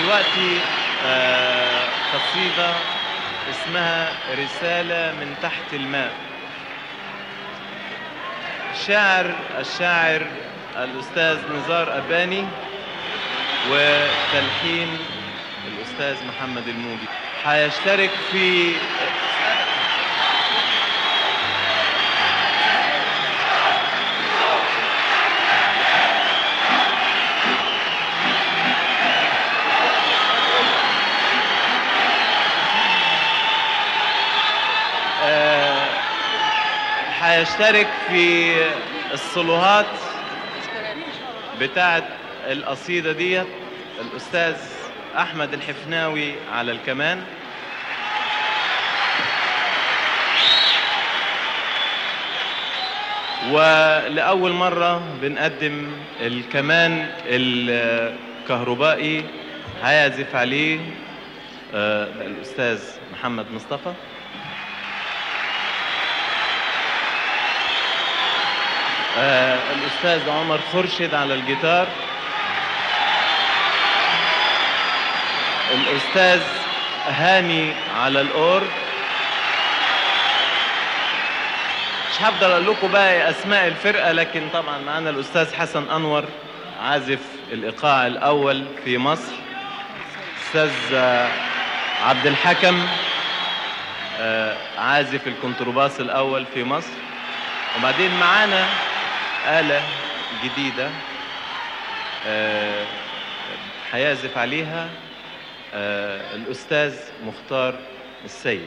دلوقتي قصيدة اسمها رسالة من تحت الماء. الشاعر الأستاذ نزار أباني، وتلحين الأستاذ محمد الموجي. هيشترك في الصلوهات بتاعت القصيدة ديت الأستاذ أحمد الحفناوي على الكمان، ولأول مرة بنقدم الكمان الكهربائي، هيعزف عليه الأستاذ محمد مصطفى. الأستاذ عمر خرشد على الجيتار، الأستاذ هاني على الأورج. مش هفضل أقول لكم بقى أسماء الفرقة، لكن طبعا معنا الأستاذ حسن أنور عازف الإيقاع الأول في مصر، الأستاذ عبد الحكم عازف الكونترباس الأول في مصر، وبعدين معانا آلة جديدة هيعزف عليها الأستاذ مختار السيد.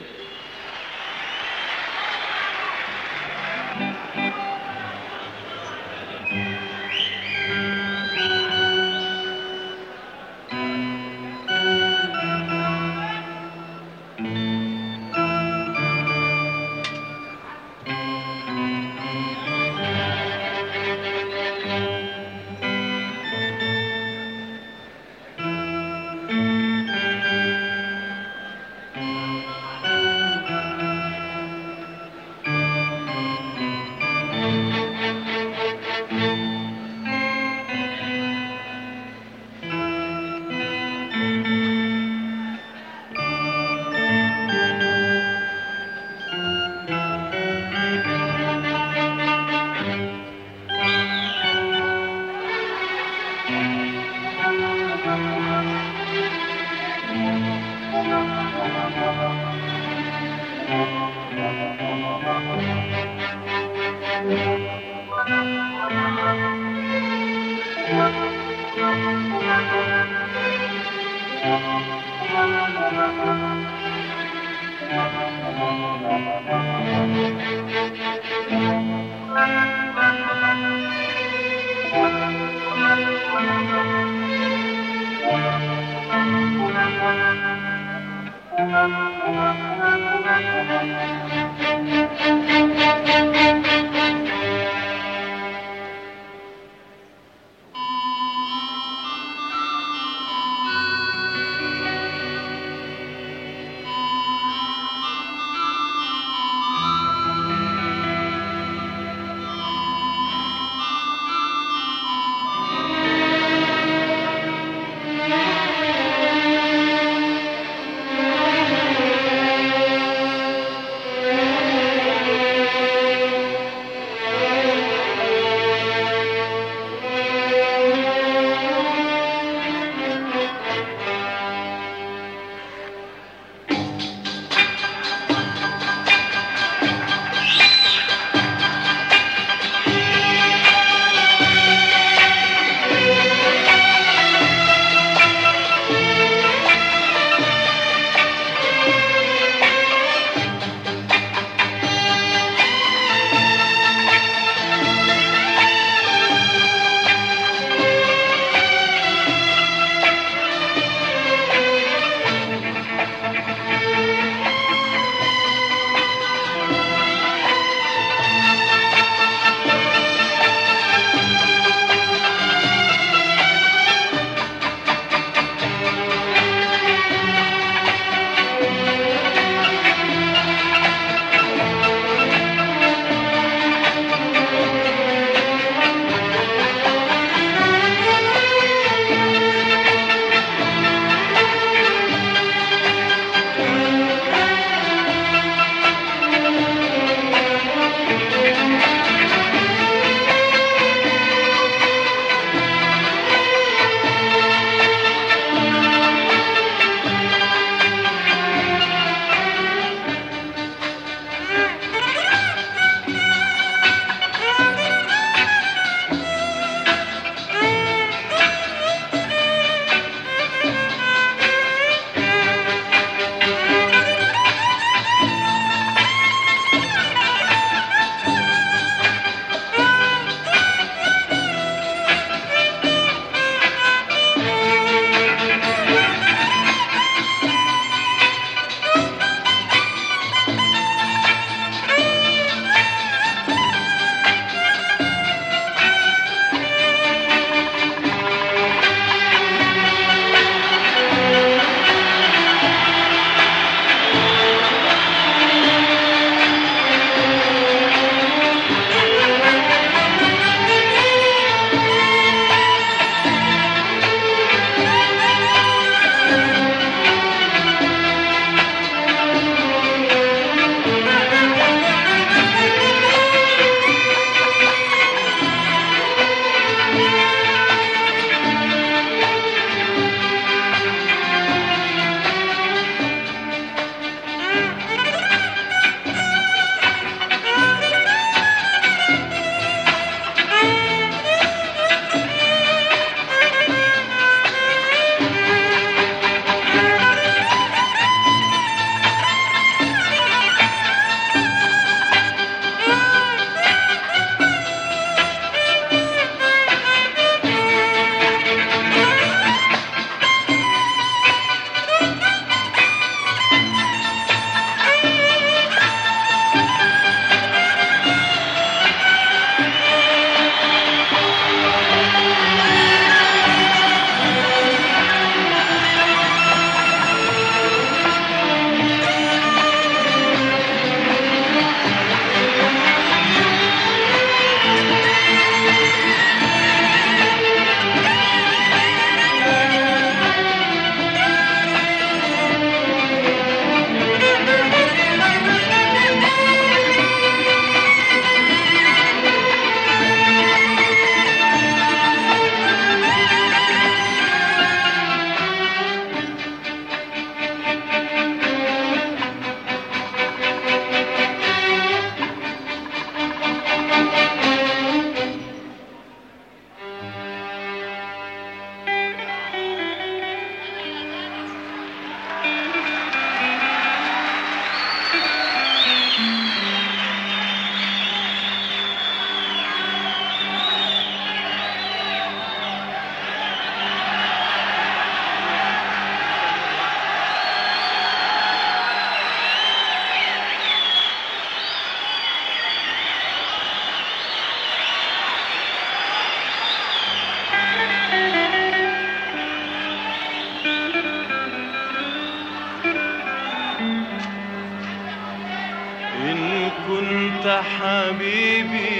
كنت حبيبي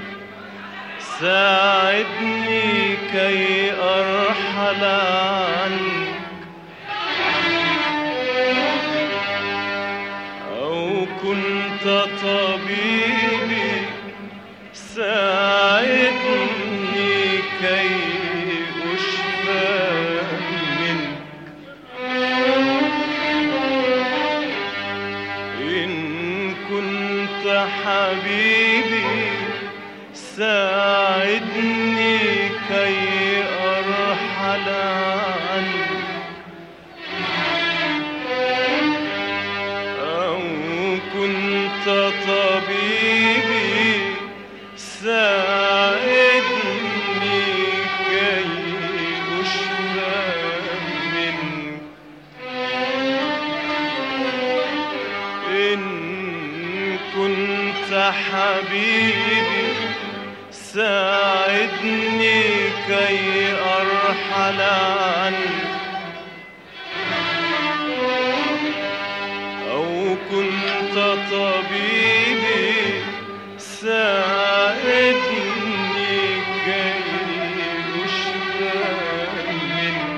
ساعدني كي أرحل عنك، أو كنت طبيبي ساعدني كي أشفى منك. إن كنت حبيبي ساعدني كي أرحل عنك، أو كنت طبيبي ساعدني كي أشفى منك. إن كنت حبيبي ساعدني كي أرحل عنك، أو كنت طبيبي ساعدني كي أشفى منك.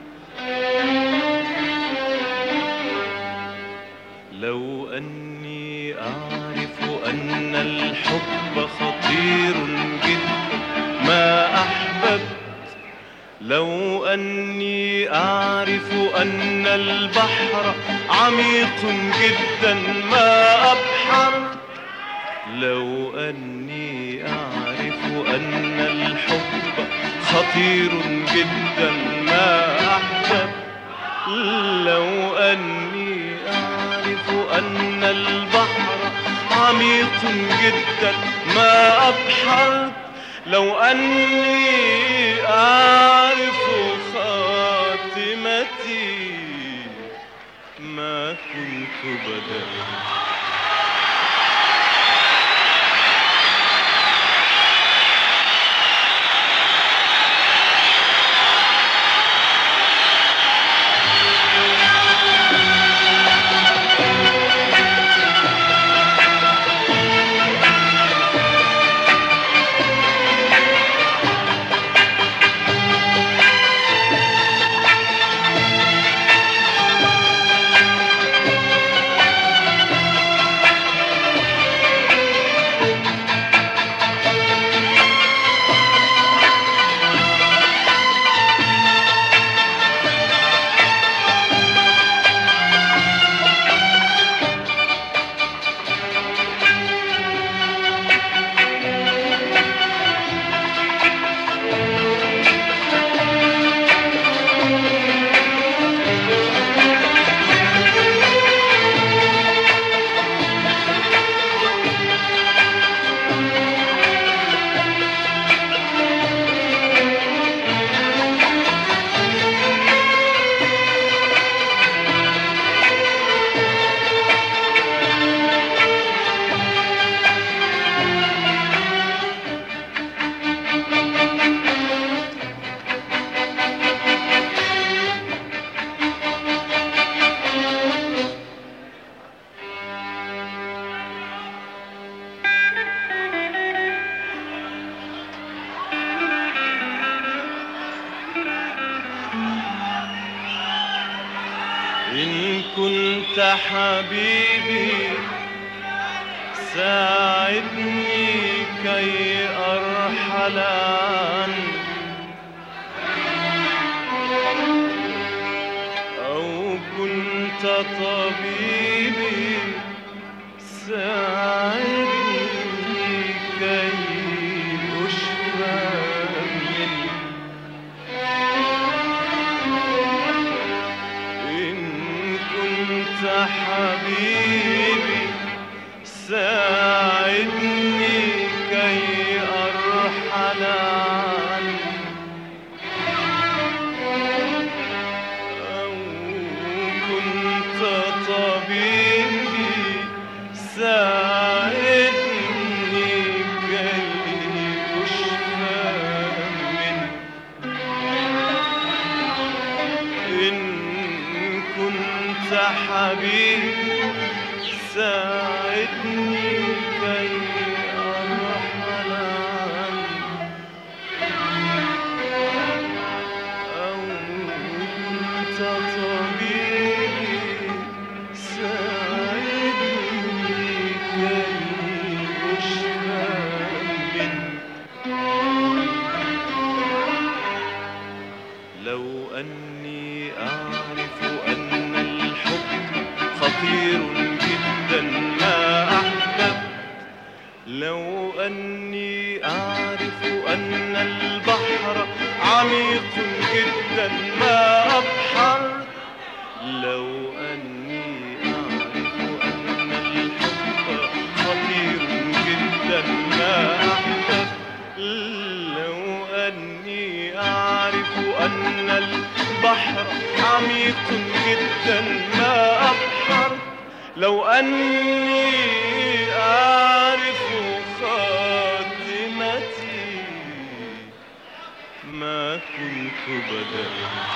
لو أني أعرف أن الحب خطير جدا ما أحببت، لو أني أعرف أن البحر عميق جدا ما أبحرت، لو أني أعرف أن الحب خطير جدا ما أحببت، لو أني أعرف أن البحر عميق جدا ما أبحرت، لو أني أعرف خاتمتي ما كنت بدأت. إن كنت حبيبي ساعدني كي أرحل عنك، أو كنت طبيبي ساعدني كي أشفى منك. إن كنت حبيبي ساعدني كي أرحل عنك، أو كنت طبيبي ساعدني كي أشفى منك. إن كنت حبيبي ساعدني البحر عميق جدا ما أبحر. لو أني أعرف خاتمتي ما كنت بدأت.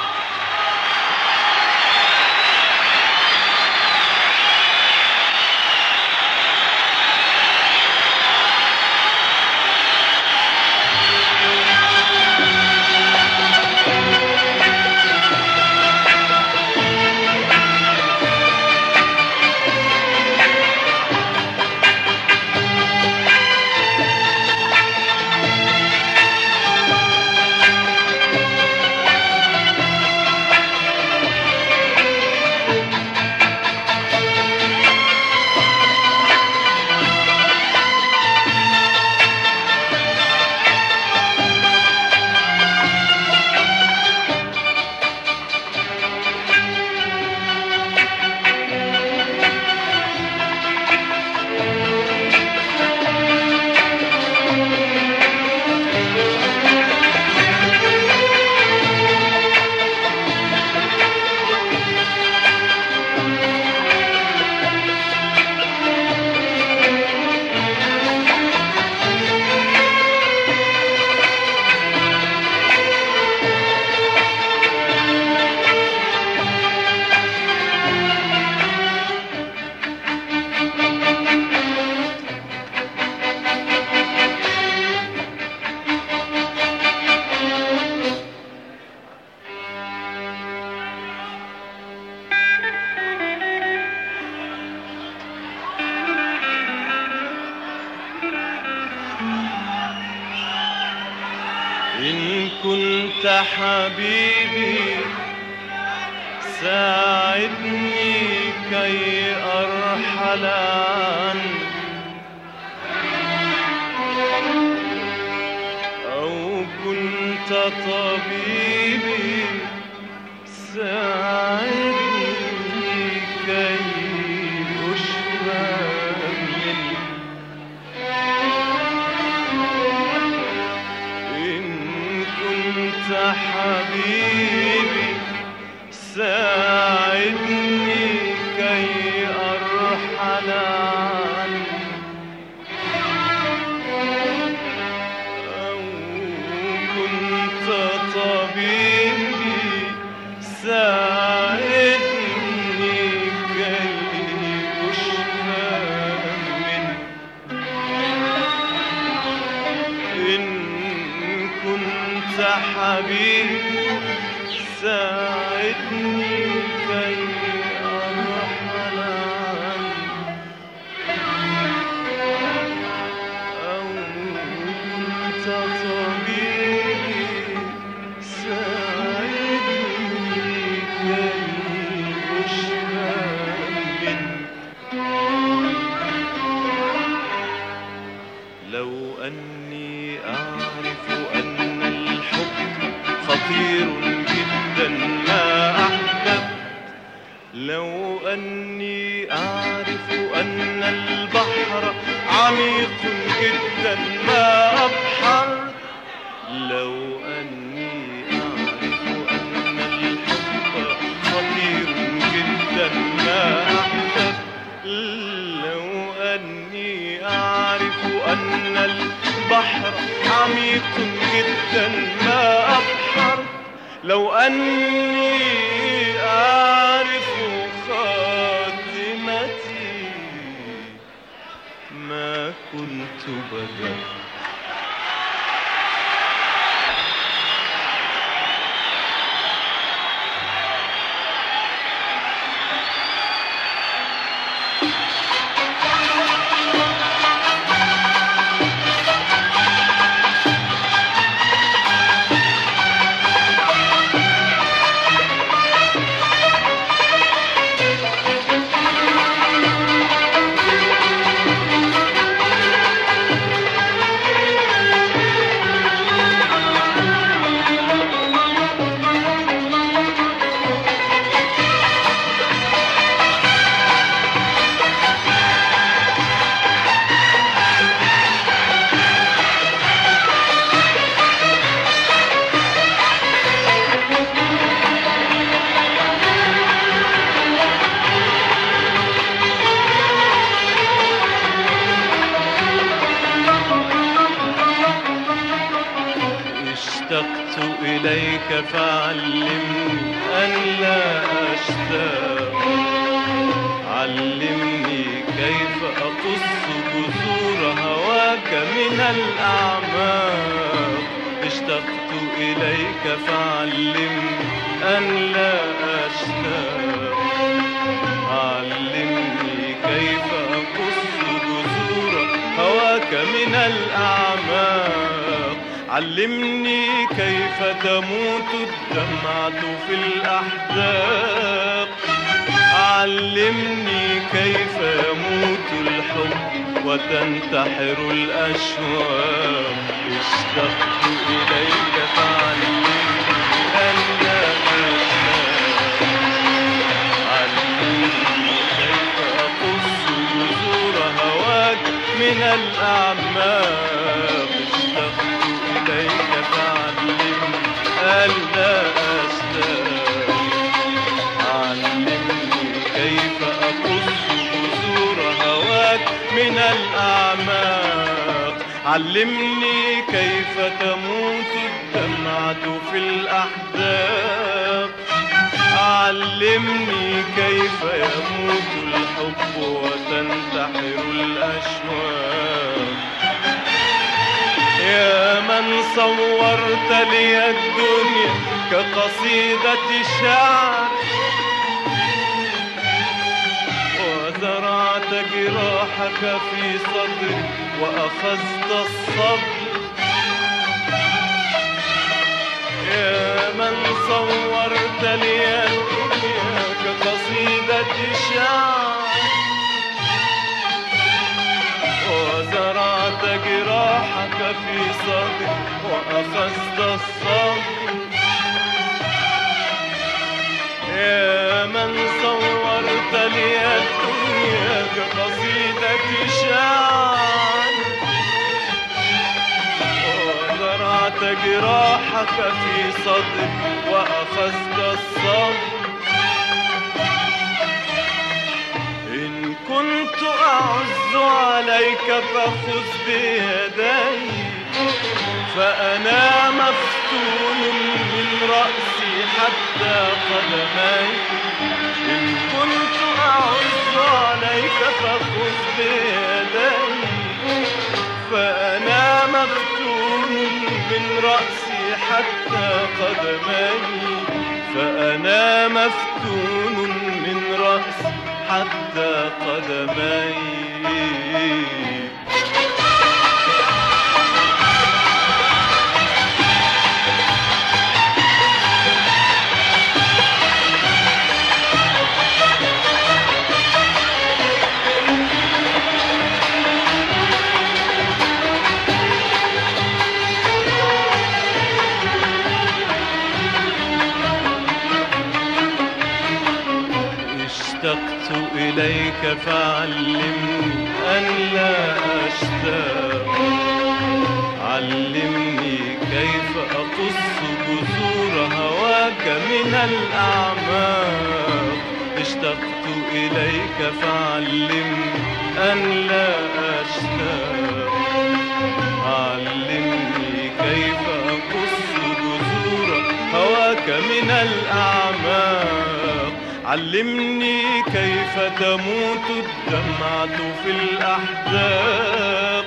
إن كنت حبيبي ساعدني كي أرحل عنك، أو كنت طبيبي ساعدني كي أشفى منك. حبيبي ساعدني كي أرحل عنك، أو كنت طبيبي ساعدني كي أشفى منك. إن كنت حبيبي ساعدني كي أرحل عنك، أو كنت طبيبي ساعدني كي أشفى منك. لو أني أعرف أن الحب خطير جدا ما أحببت، لو أني أعرف أن البحر عميق جدا ما أبحر، لو أني أعرف أن الحب خطير جدا ما أحببت، لو أني أعرف أن البحر عميق جدا ما أبحر، لو أني أعرف خاتمتي ما كنت بدأت. إليك فعلمني أن لا أشتاق. علمني كيف أقص جذور هواك من الأعماق. اشتقت إليك فعلمني أن لا أشتاق. علمني كيف أقص جذور هواك من الأعماق. علمني كيف تموت الدمعة في الأحداق. علمني كيف يموت الحب وتنتحر الأشواق. اشتقت إليك فعلمني أن لا أشتاق. علمني كيف أقص جذور هواك من الأعماق. اشتقت إليك فعلمني أن لا أشتاق. علمني كيف أقص جذور هواك من الأعماق. علمني كيف تموت الدمعة في الأحداق. علمني كيف يموت الحب وتنتحر الأشواق. يا من صورت لي الدنيا كقصيدة شعر، وزرعت جراحك في صدري وأخذت الصبر. يا من صورت لي الدنيا كقصيدة شعر، وزرعت جراحك في صدري وأخذت الصبر. يا من صورت لي الدنيا كقصيدة شعر، وزرعت جراحك في صدري وأخذت الصبر. إن كنت أعز عليك فخذ بيدي، فأنا مفتون من رأسي حتى قدمي. إن كنت أعز عليك فخذ بيدي، فأنا مفتون من رأسي حتى قدمي. فأنا مفتون من رأسي حتى قدمي. اشتقت إليك فعلمني أن لا أشتاق. علمني كيف أقص جذور هواك من الأعماق. اشتقت إليك فعلمني أن لا أشتاق. علمني كيف أقص جذور هواك من الأعماق. علمني كيف تموت الدمعة في الأحداق.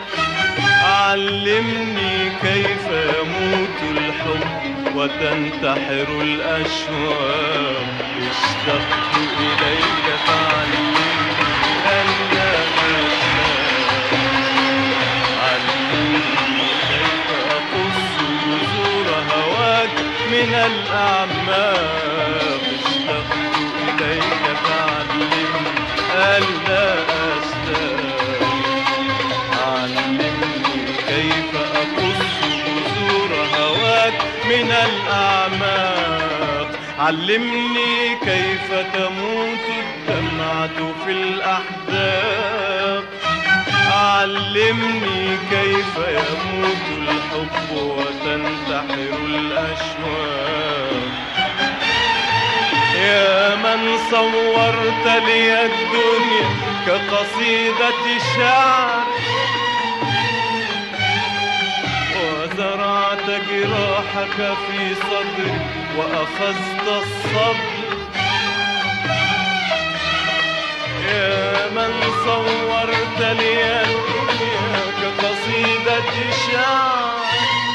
علمني كيف يموت الحب وتنتحر الأشواق. اشتقت إليك فعلمني أن لا أشتاق. علمني كيف أقص جذور هواك من الأعماق. اشتقت إليك فعلمني أن لا أشتاق. علمني كيف أقص جذور هواك من الأعماق. علمني كيف تموت الدمعة في الأحداق. علمني كيف يموت الحب وتنتحر الأشواق. يا من صورت لي الدنيا كقصيدة شعر، وزرعت جراحك في صدري وأخذت الصبر. يا من صورت لي الدنيا كقصيدة شعر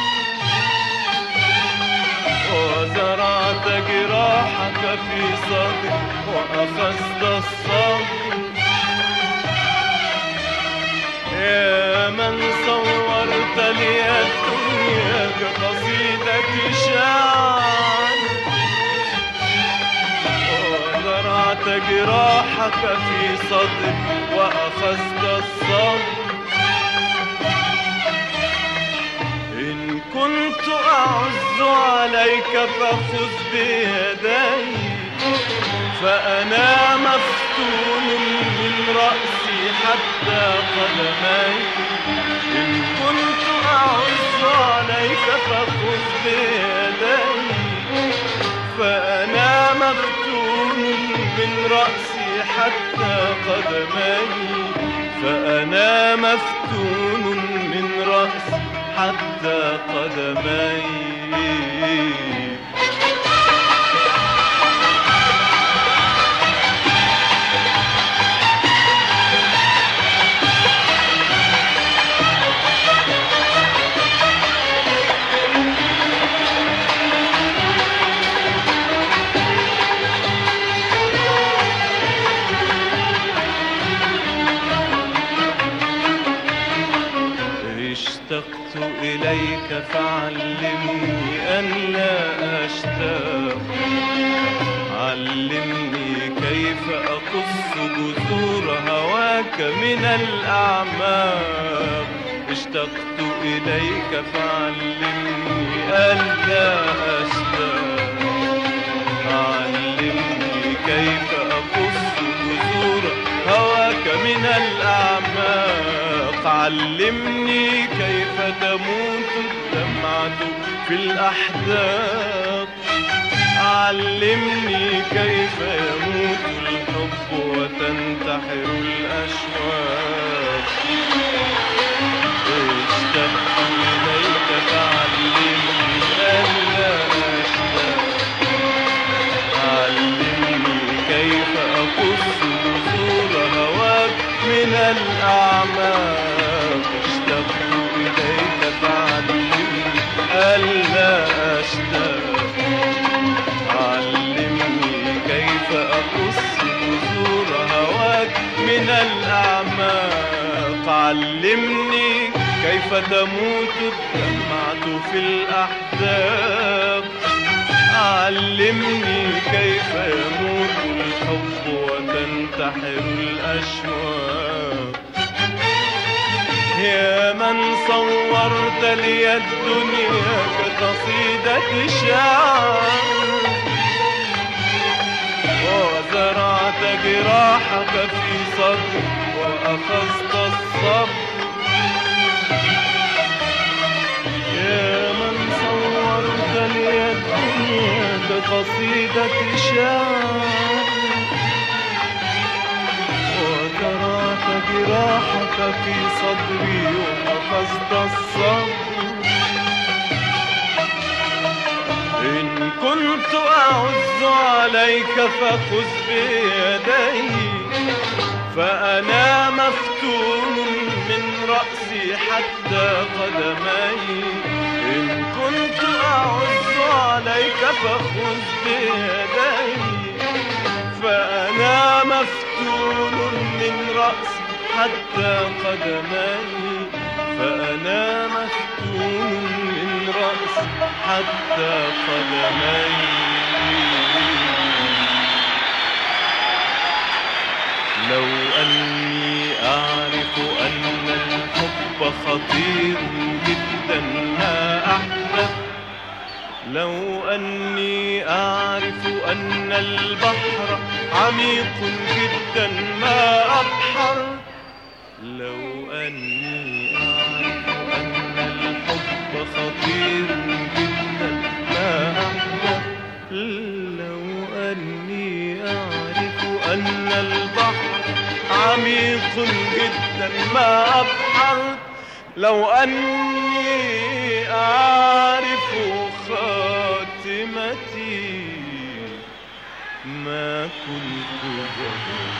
وزرعت جراحك في صدري وأخذت الصبر. يا من صورت لي الدنيا كقصيدة شعر وزرعت جراحك في صدري وأخذت الصبر. إن كنت أعز عليك فخذ بيدي فأنا مفتون من رأسي حتى قدمي. إن كنت أعز عليك فخذ بيدي فأنا مفتون من رأسي حتى قدمي. فأنا مفتون من رأسي حتى قدمي. اشتقت إليك فعلمني أن لا أشتاق. علمني كيف أقص جذور هواك من الأعماق. اشتقت إليك فعلمني أن لا أشتاق. علمني كيف أقص جذور هواك من الأعماق. علمني كيف تموت الدمعة في الأحداق. علمني كيف يموت الحب وتنتحر الأشواق. اشتقت إليك فعلمني ألا أشتاق. علمني كيف أقص جذور هواك من الأعماق. اشتقت إليك فعلمني ألا أشتاق. علمني كيف أقص جذور هواك من الأعماق. علمني كيف تموت الدمعة في الأحداق. علمني كيف يموت الحب وتنتحر الأشواق. يا من صورت لي الدنيا كقصيدة شعر وزرعت جراحك في صدري وأخذت الصبر. يا من صورت لي الدنيا كقصيدة شعر وزرعت جراحك في صدري وأخذت الصبر. إن كنت أعز عليك فخذ بيدي فأنا مفتون من رأسي حتى قدمي. إن كنت أعز عليك فخذ بيدي فأنا مفتون من رأسي حتى قدمي. فأنا مفتون من رأسي حتى قدمي. لو أني أعرف أن الحب خطير جدا ما أحدث. لو أني أعرف أن البحر عميق جدا ما أبحر. لو أني أعرف أن الحب خطير جدا ما أحدث. لو أني أعرف أن البحر عميق جدا ما أبحر. لو أني أعرف خاتمتي ما كنت بغير.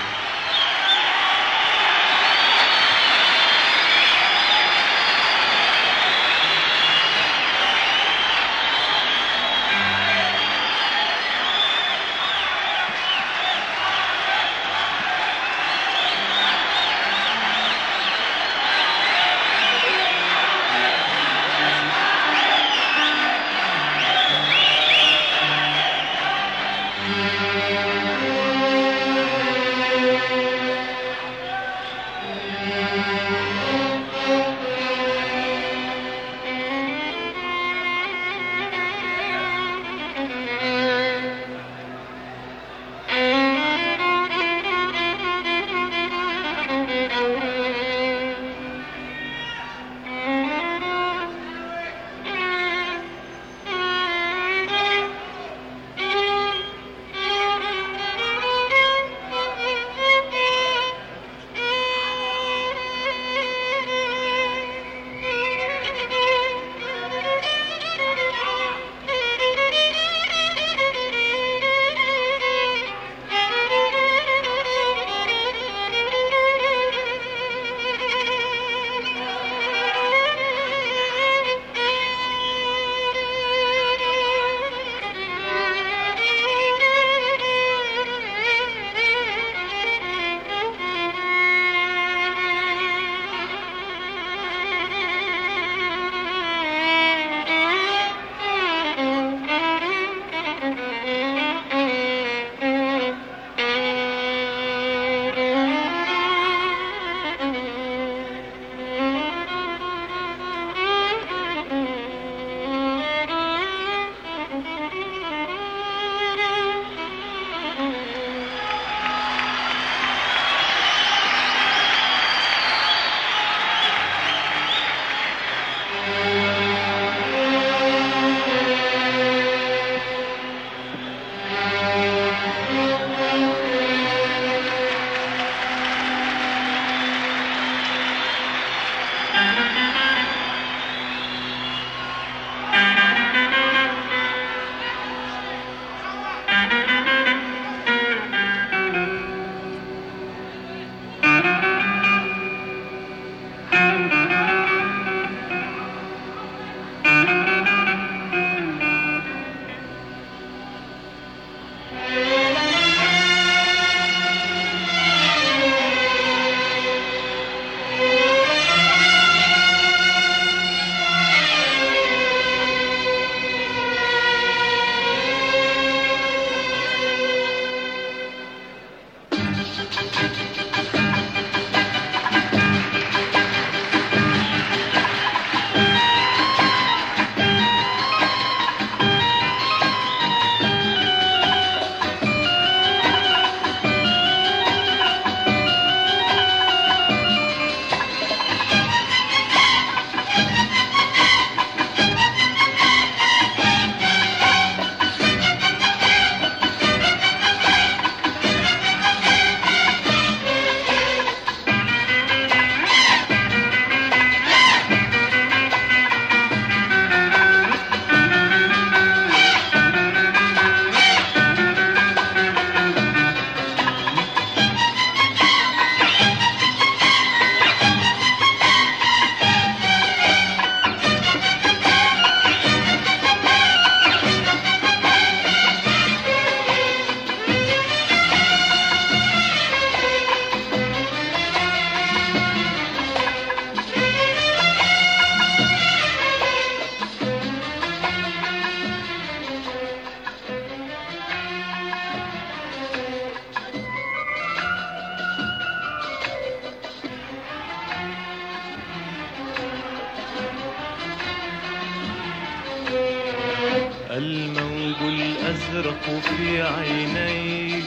الموج الأزرق في عينيك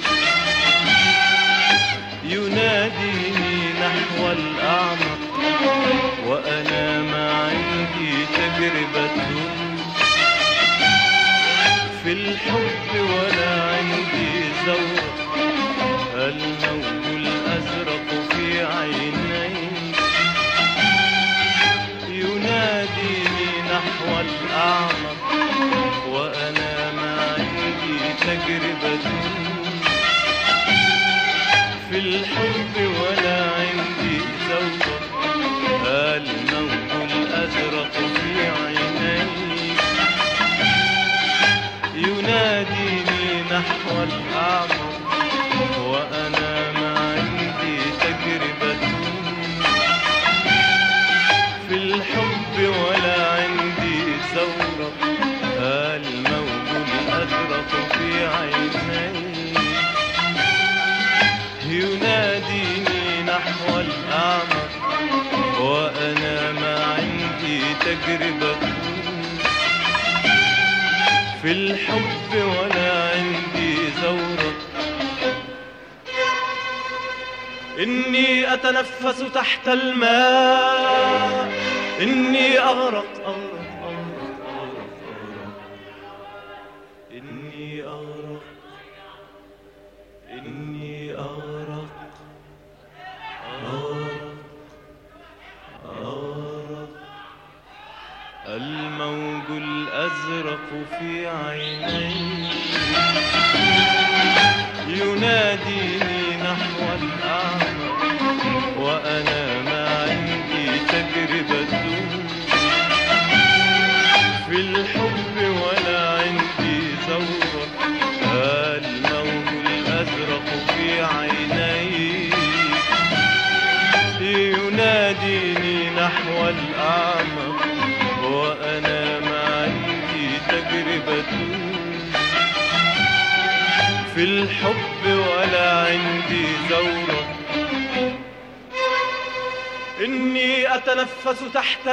يناديني نحو الأعمق، وأنا ما عندي تجربة في الحب ولا عندي ذوق. الموج الأزرق في عينيك تجربة في الحب ولا عندي زوجة، الموج الأزرق في عينيك يناديني نحو الأعمق، وأنا ما عندي تجربة في الحب ولا عندي زورق، الموج الأزرق في عينيك يناديني نحو الأعمق، وأنا ما عندي تجربة في الحب ولا عندي زورق. إني أتنفس تحت الماء، إني أغرق أغرق أغرق أغرق أغرق، إني أغرق إني أغرق أغرق أغرق، الموج الأزرق في عيني يناديني نحو الأعمق، وأنا ما عندي تجربة في الحب ولا عندي زورق، الموج الأزرق في عيني يناديني نحو الأعمق، وأنا ما عندي تجربة في الحب ولا عندي زورق. إني أتنفس تحت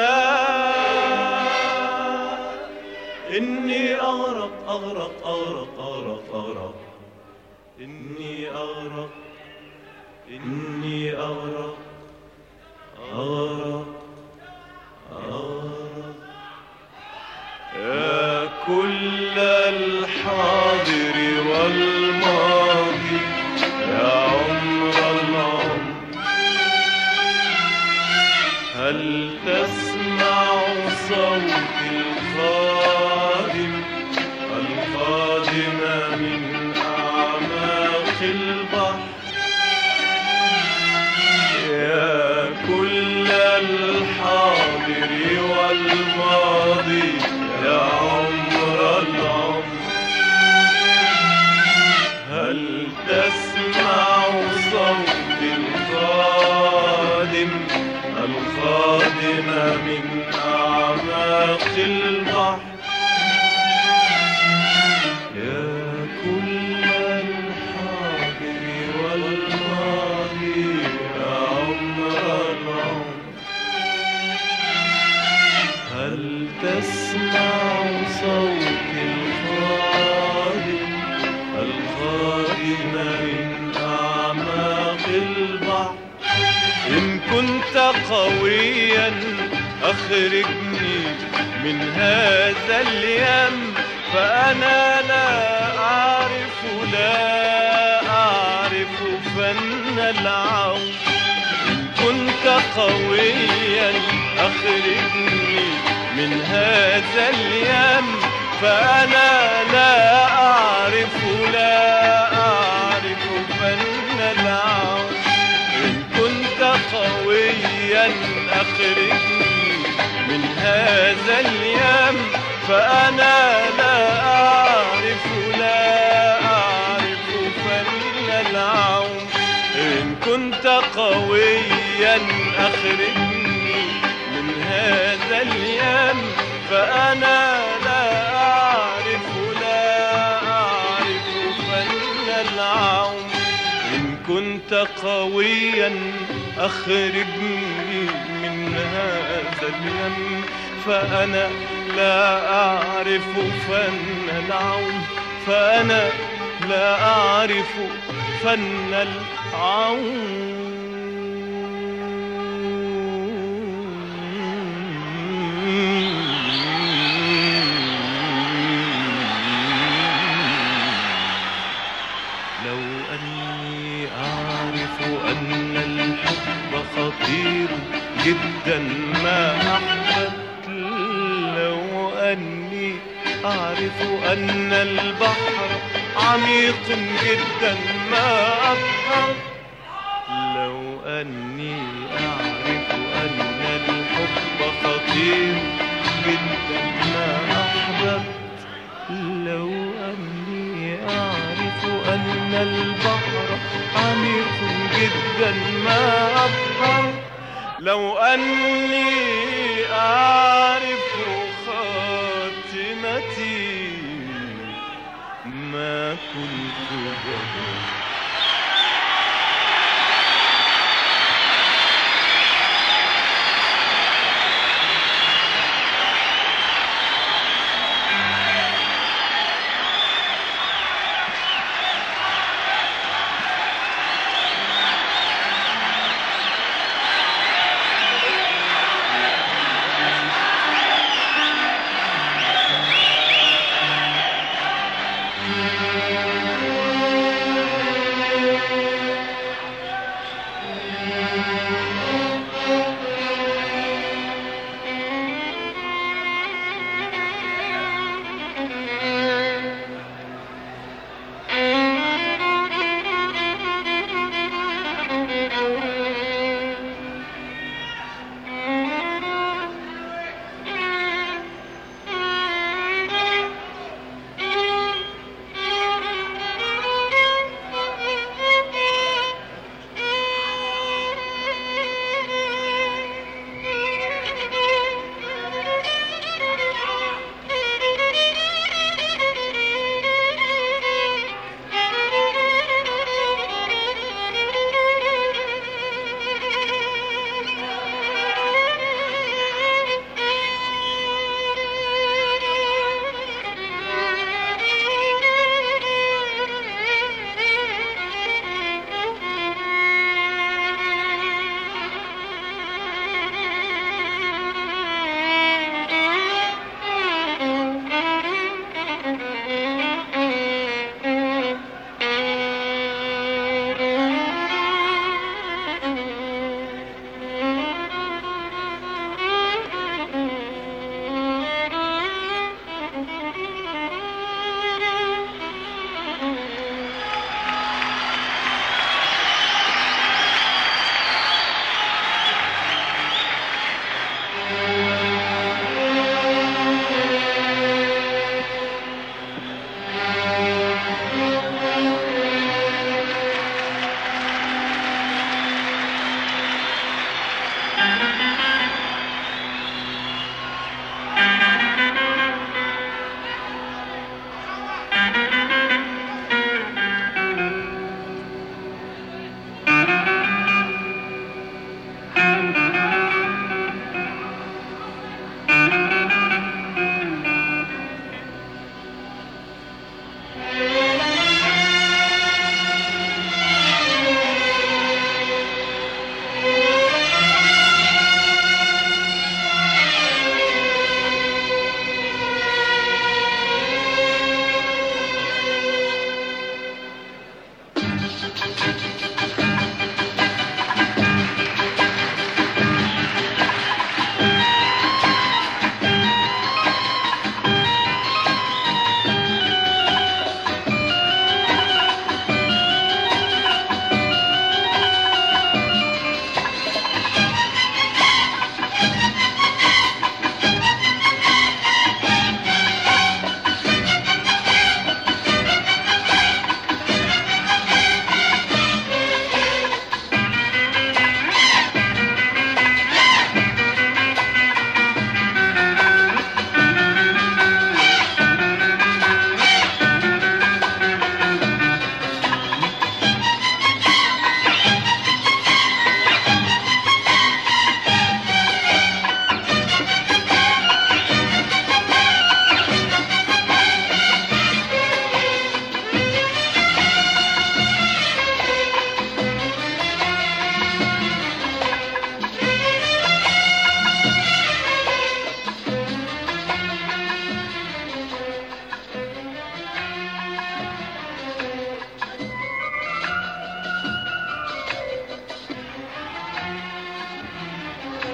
الماء، إني أغرق أغرق أغرق أغرق أغرق، إني أغرق إني أغرق أغرق أغرق، يا كل الحاضر والماضي يا عمر العمر، هل تسمع صوت القادم القادم من أعماق البحر، يا كل الحاضر والماضي يا عمر العمر، هل تسمع صوت القادم القادم من أعماق البحر، يا كل الحاضر والماضي يا عمر العمر، هل تسمع صوت القادم القادم من أعماق البحر. إن كنت قويا أخرجني من هذا اليم، فأنا لا أعرف فن العون. إن كنت قويا أخرجني من هذا اليم، فأنا لا أعرف فن العون. إن كنت قويا أخرجني من هذا اليم، فأنا لا أعرف فن العون. إن كنت قويا أخرجني من هذا اليم، فأنا لا أعرف فن العون. إن كنت قويا أخرجني من هذا اليم، فأنا لا أعرف فن العون، فأنا لا أعرف فن العون. لو أني أعرف أن الحب خطير جدا ما أحببت، لو أني أعرف أن البحر عميق جدا ما أبحر. لو أني أعرف أن الحب خطير جدا ما أحببت. لو أني أعرف أن البحر عميق جدا ما أبحر. لو أني أعرف خاتمتي ما كنت جبل.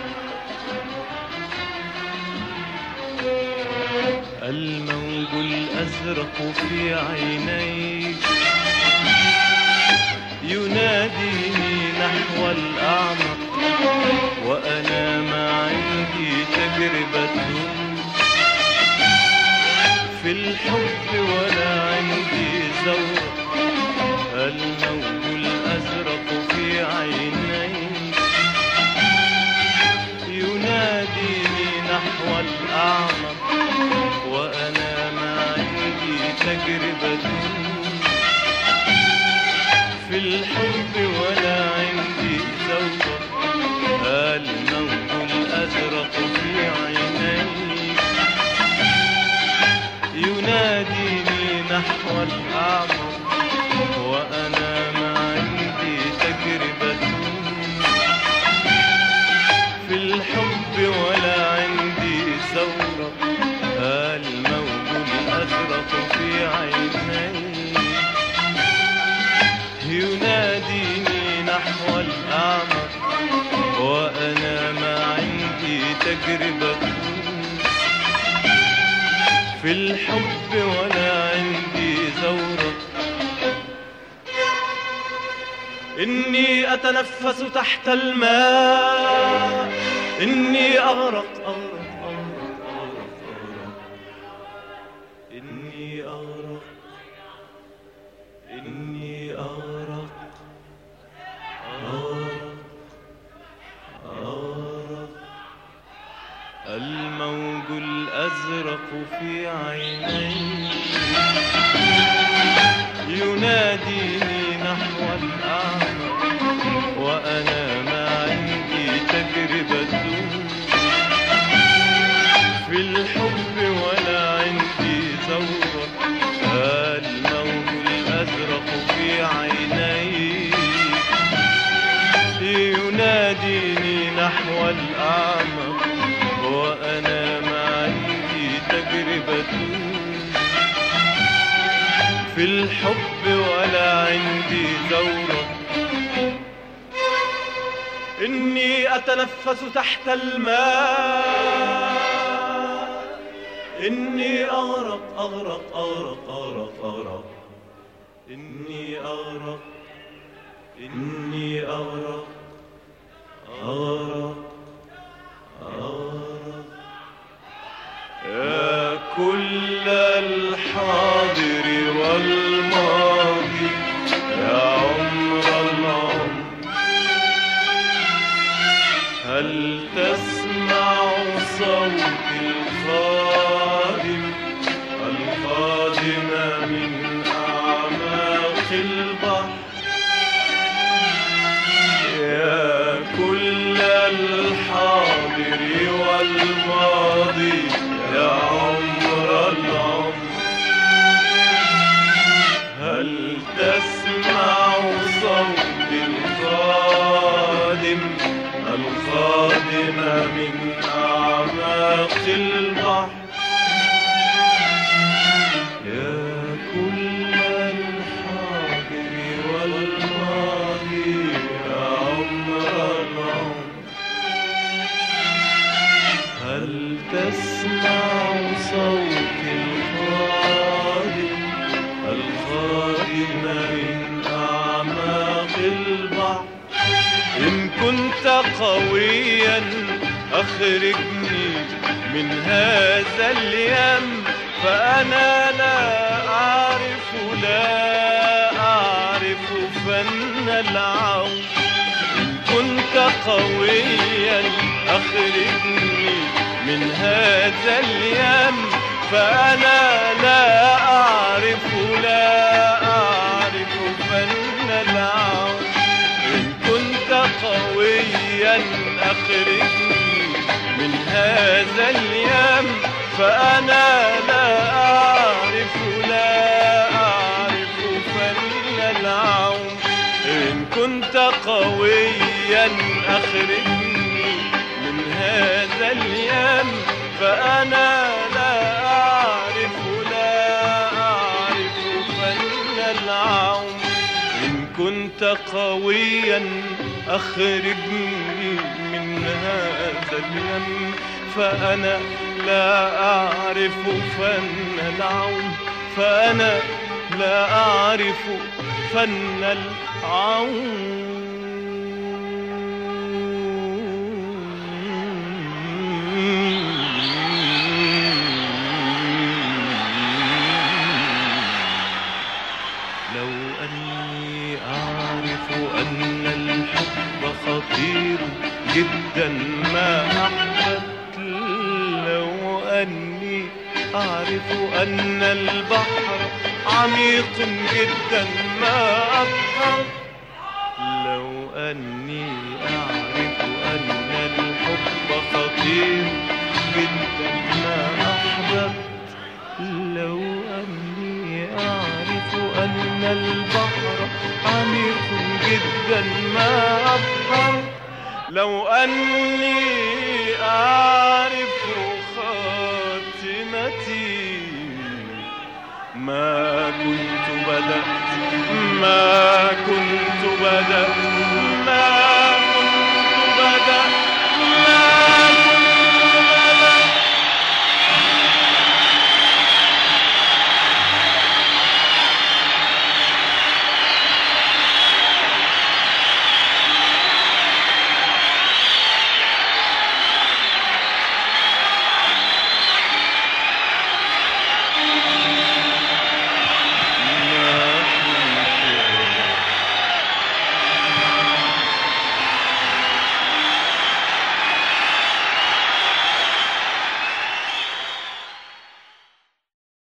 الموج الأزرق في عينيك يناديني نحو الأعمق، وأنا ما عندي تجربة في الحب ولا عندي ذوق. الموج الأزرق في عينيك يناديني نحو الأعمق، وأنا ما عندي تجربة في الحب ولا عندي ذوق. الموج الأزرق في عينيك يناديني نحو الأعمق، وأنا ما عندي تجربة في الحب ولا عندي ذوق. الموج الأزرق في عينيك يناديني نحو الأعمق، وأنا ما عندي تجربة في الحب ولا عندي ذوق. إني أتنفس تحت الماء، إني أغرق أغرق أغرق أغرق أغرق، إني أغرق إني أغرق أغرق أغرق. الموج الأزرق في عينيك يناديني نحو الأعمق، وأنا ما عندي تجربة في الحب ولا عندي ذوق. الموج الأزرق في عينيك يناديني نحو الأعمق، وأنا ما عندي تجربة في الحب ولا عندي ذوق. إني أتنفس تحت الماء، إني أغرق أغرق أغرق أغرق أغرق، إني أغرق إني أغرق أغرق أغرق. يا كل الحاضر والماضي يا عمر العمر، هل تسمع صوت الخادم القادم من أعماق البحر؟ يا كل الحاضر والماضي يا عمر العمر، هل تسمع صوت القادم من أعماق البحر؟ يا كل الحاضر والماضي يا عمر العمر، هل تسمع صوت القادم من أعماق البحر؟ إن كنت قويا أخرجني من هذا اليم، فأنا لا أعرف فن العون. إن كنت قويا أخرجني من هذا اليم، فأنا لا أعرف فن العون. إن كنت قويا أخرجني من هذا اليم، فأنا لا أعرف فن العون. إن كنت قويا أخرجني من هذا اليم، فأنا لا أعرف فن العون. إن كنت قويا أخرجني من هذا اليم، فأنا لا أعرف فن العون. فأنا لا أعرف فن العون. لو أني أعرف أن الحب خطير جدا ما أحببت، لو أني أعرف أن البحر عميق جدا ما أبحر، لو أني أعرف أن الحب خطير جدا ما أحببت، لو أني أعرف أن البحر عميق جدا ما أبحر، لو أني أعرف خاتمتي ما كنت بدأت